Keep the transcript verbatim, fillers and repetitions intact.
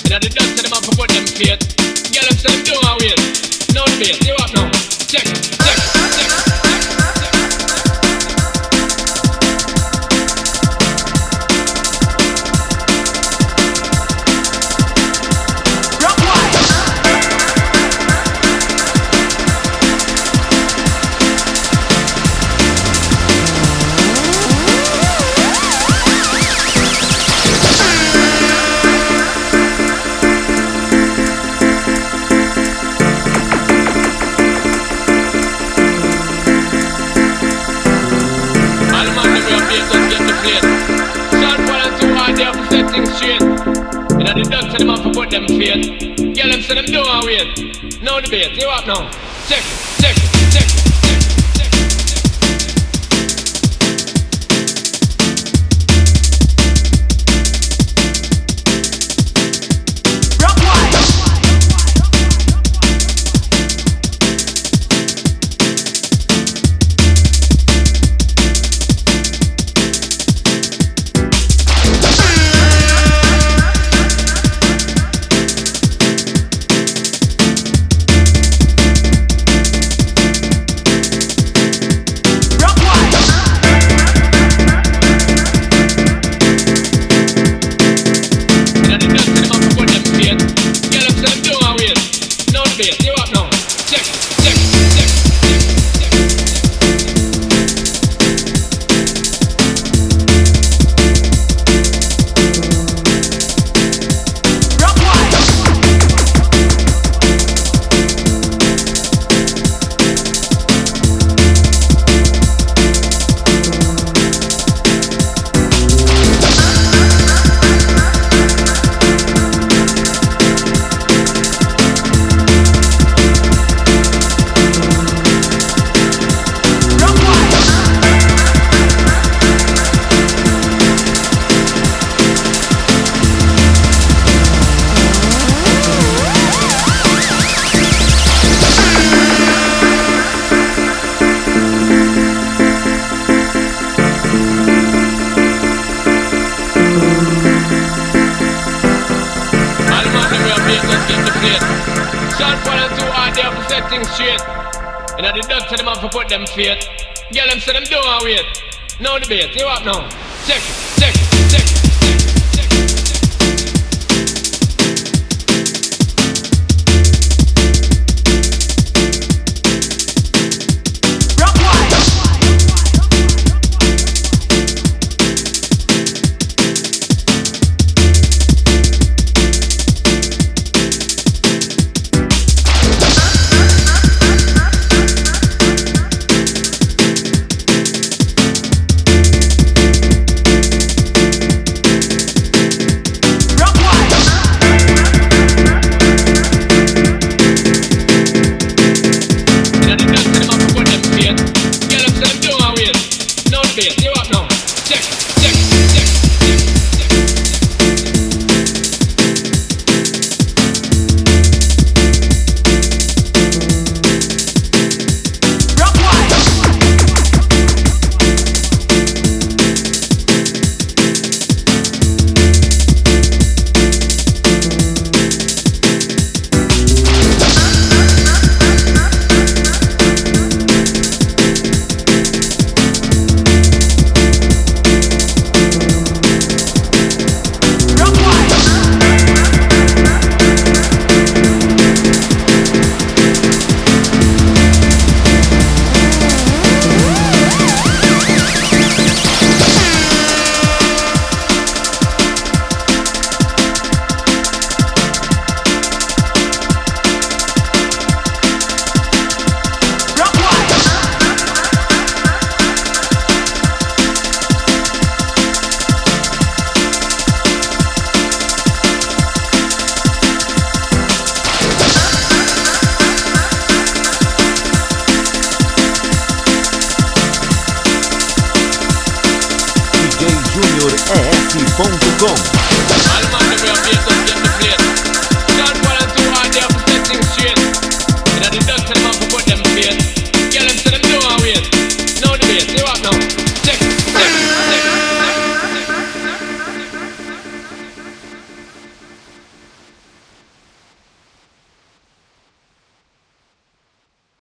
Inna the dance, them have to put them feet. Girl, them say them don't want wait. No debate, you up now? Check, check, check. Tell them off to put them feet. Girl, them say them don't want wait. No debate, you up now? Check, check, check. Inna the dance, tell them off to put them feet. Girl, them say them don't want wait. No debate, you up now? Check, check, check. D J Junior E S ponto com